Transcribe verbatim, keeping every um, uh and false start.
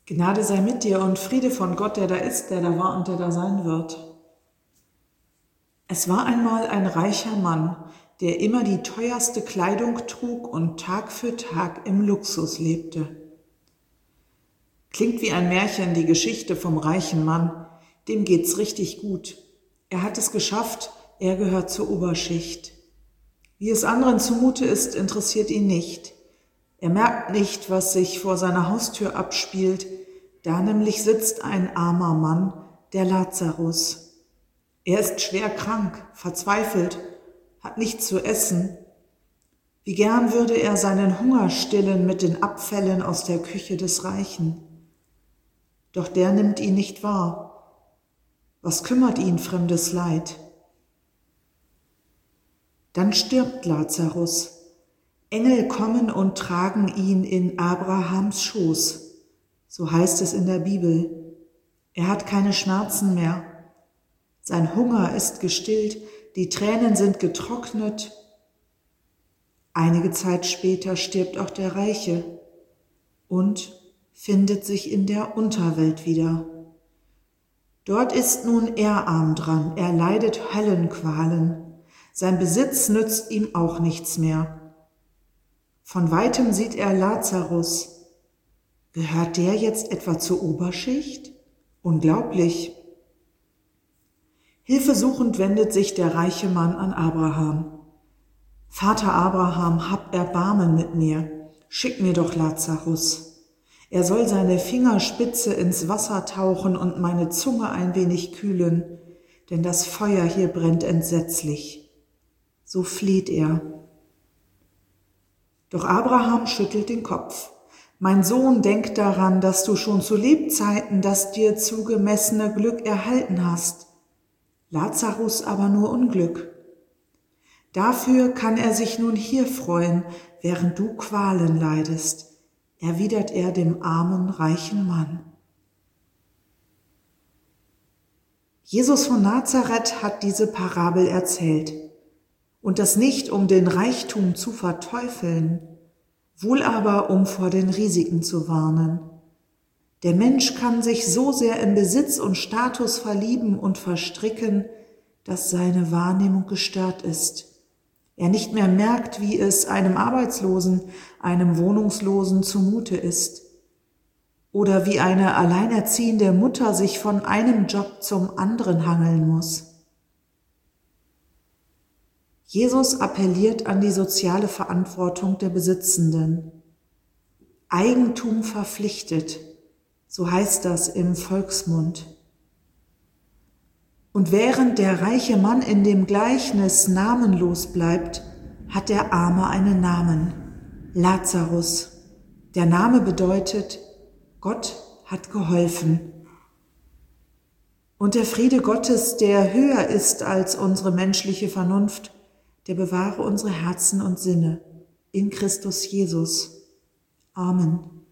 Gnade sei mit dir und Friede von Gott, der da ist, der da war und der da sein wird. Es war einmal ein reicher Mann, der immer die teuerste Kleidung trug und Tag für Tag im Luxus lebte. Klingt wie ein Märchen, die Geschichte vom reichen Mann. Dem geht's richtig gut. Er hat es geschafft, er gehört zur Oberschicht. Wie es anderen zumute ist, interessiert ihn nicht. Er merkt nicht, was sich vor seiner Haustür abspielt. Da nämlich sitzt ein armer Mann, der Lazarus. Er ist schwer krank, verzweifelt, hat nichts zu essen. Wie gern würde er seinen Hunger stillen mit den Abfällen aus der Küche des Reichen. Doch der nimmt ihn nicht wahr. Was kümmert ihn fremdes Leid? Dann stirbt Lazarus. Engel kommen und tragen ihn in Abrahams Schoß. So heißt es in der Bibel. Er hat keine Schmerzen mehr. Sein Hunger ist gestillt, die Tränen sind getrocknet. Einige Zeit später stirbt auch der Reiche und findet sich in der Unterwelt wieder. Dort ist nun er arm dran, er leidet Höllenqualen. Sein Besitz nützt ihm auch nichts mehr. Von weitem sieht er Lazarus. Gehört der jetzt etwa zur Oberschicht? Unglaublich. Hilfesuchend wendet sich der reiche Mann an Abraham. Vater Abraham, hab Erbarmen mit mir, schick mir doch Lazarus. Er soll seine Fingerspitze ins Wasser tauchen und meine Zunge ein wenig kühlen, denn das Feuer hier brennt entsetzlich. So flieht er. Doch Abraham schüttelt den Kopf. Mein Sohn, denk daran, dass du schon zu Lebzeiten das dir zugemessene Glück erhalten hast. Lazarus aber nur Unglück. Dafür kann er sich nun hier freuen, während du Qualen leidest, erwidert er dem armen, reichen Mann. Jesus von Nazareth hat diese Parabel erzählt. Und das nicht, um den Reichtum zu verteufeln, wohl aber, um vor den Risiken zu warnen. Der Mensch kann sich so sehr in Besitz und Status verlieben und verstricken, dass seine Wahrnehmung gestört ist. Er nicht mehr merkt, wie es einem Arbeitslosen, einem Wohnungslosen zumute ist. Oder wie eine alleinerziehende Mutter sich von einem Job zum anderen hangeln muss. Jesus appelliert an die soziale Verantwortung der Besitzenden. Eigentum verpflichtet, so heißt das im Volksmund. Und während der reiche Mann in dem Gleichnis namenlos bleibt, hat der Arme einen Namen, Lazarus. Der Name bedeutet, Gott hat geholfen. Und der Friede Gottes, der höher ist als unsere menschliche Vernunft, der bewahre unsere Herzen und Sinne in Christus Jesus. Amen.